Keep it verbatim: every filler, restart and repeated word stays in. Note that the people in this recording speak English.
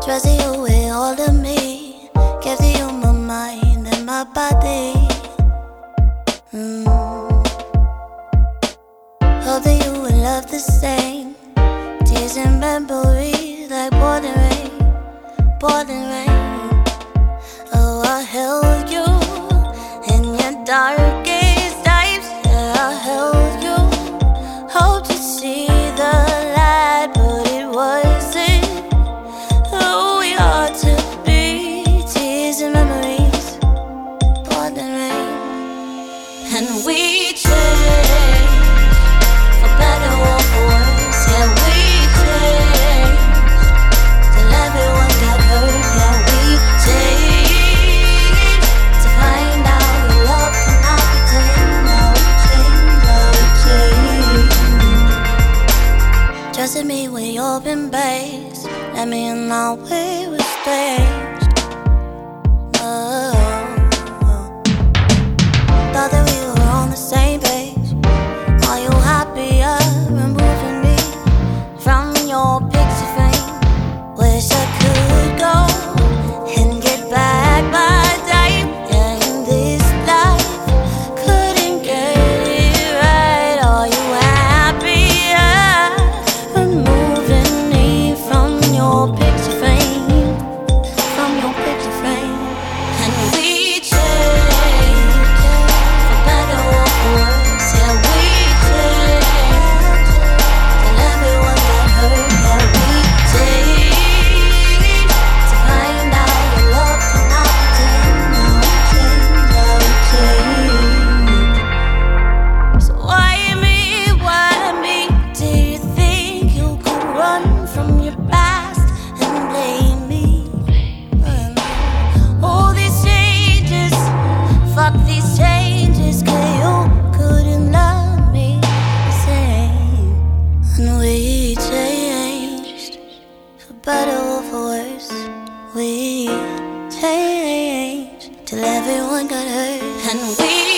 Trusting you with all of me, giving you my mind and my body. mm. Hope that you will love the same. Tears and memories like pouring rain, pouring rain. Oh, I held you in your darkest times. Yeah, I held you. Hope to see the light, but it wasn't who we ought to be. Tears and memories, pouring rain. And we changed, for better or for worse. Yeah, we changed, till everyone got hurt. Yeah, we changed, to find out your love cannot be tamed. Now we change, now we change. Trusting me with your embrace, let me in our way was strange. Oh, oh. Thought that we were on the same page. Are you happier removing me from your picture frame? Wish I could go and get back my time. Yeah, in this life, couldn't get it right. Are you happier removing me from your picture frame? From your picture frame. And we changed, for better or for worse. Yeah, we changed, till everyone got hurt. Yeah, we changed, to find out your love cannot be tamed. Now we change, now we change. So why me, why me? Do you think you could run from your past and blame me? All these changes, fuck these changes, 'cause you couldn't love me the same. And we changed, for better or for worse. We changed, till everyone got hurt. And we